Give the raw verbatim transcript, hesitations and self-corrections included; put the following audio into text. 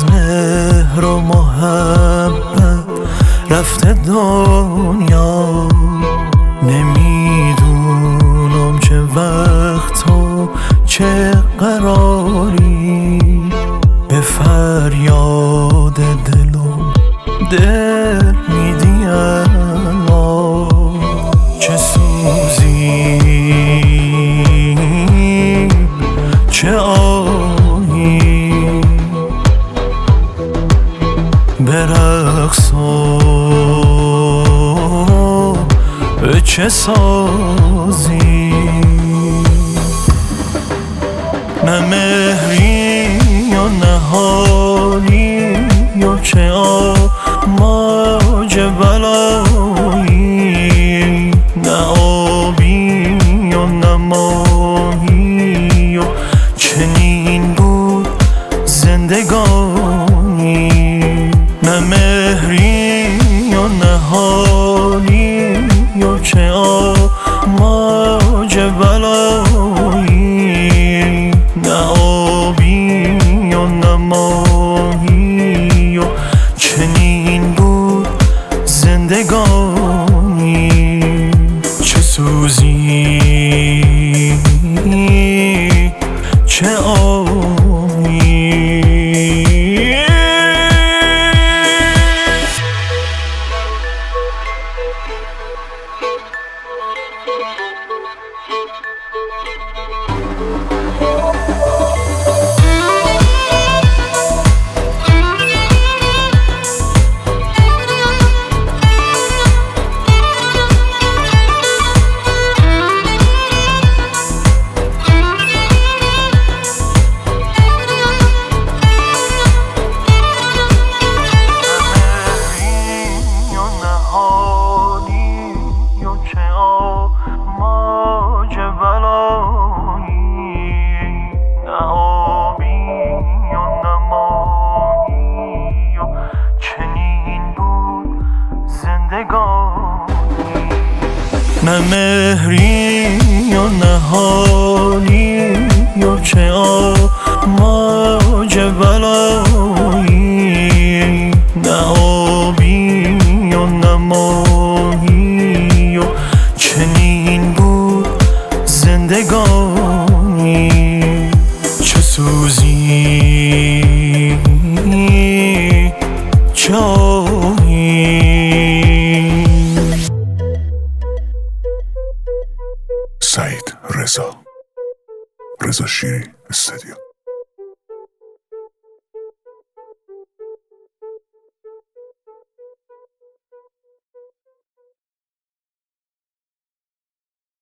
مهر و محبت رفته دنیا، نمیدونم چه وقت و چه قراری به فریاد دلم دل میدی اما چه سوزی چه آهی برقص و چه سازی، نه مهری و نه حالی و چه آماج بلایی، نه آبی و نه ماهی و چنین بود زندگانی، نه مهری و نه حالی و چه آماج بلایی، نه آبی و نه ماهی و چنین بود زندگانی، چه سوزی چه آهی. نه مهری و نه حالی و چه آماج بلایی، نه آبی و نه ماهی و چنین بود زندگانی، چه سوزی چه آهی. سعید رضا رضا شیری استودیو.